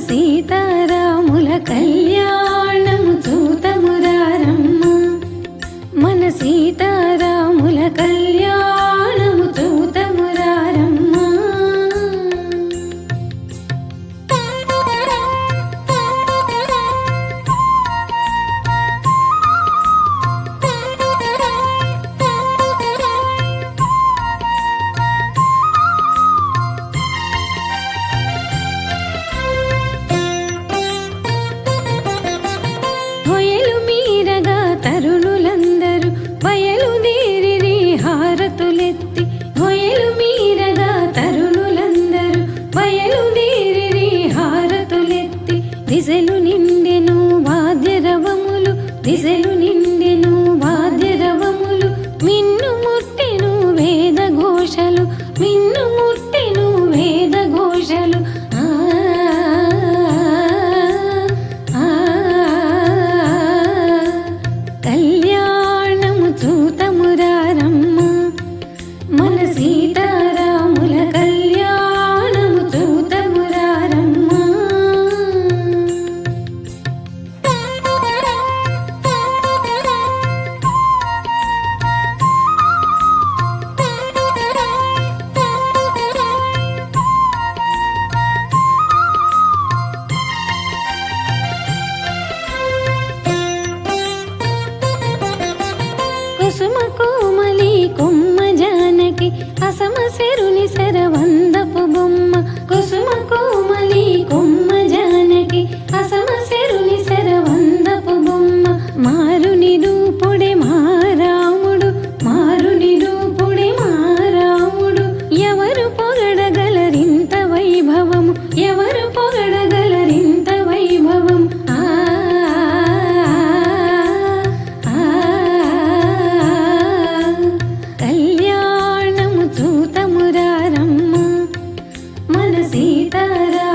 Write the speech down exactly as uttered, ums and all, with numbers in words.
సీతారాముల కళ్యాణము చూతమురారమ్మ మన సీతారాముల కళ్యాణము చూతమురారమ్మ తరుణులందరూ బయలుదేరిరి హారతులెత్తి హొయలు మీరగా తరుణులందరూ బయలుదేరిరి హారతులెత్తి దిశలు నిండెను వాద్యరవములు దిశలు నిండెను వాద్యరవములు మిన్ను ముట్టెను వేద ఘోషలు మిన్ను ముట్టెను వేద ఘోషలు కళ్యాణము చూతమురారమ్మ మన సీతారాముల కళ్యాణము చూతమురారమ్మ కుసుమ కోమలి కొమ్మ జానకి అసమ సెరుని శరవందపు బొమ్మ కుసుమ కోమలి కొమ్మ జానకి అసమ సెరుని శరవందపు బొమ్మ మారుని రూపుడే మారాముడు మారుని రూపుడే మారాముడు ఎవరు పొగడగలరింత వైభవము ఎవరు పొగడగలరింత వైభవం ఆ కళ్యాణము చూతమురారమ్మ మన సీతారా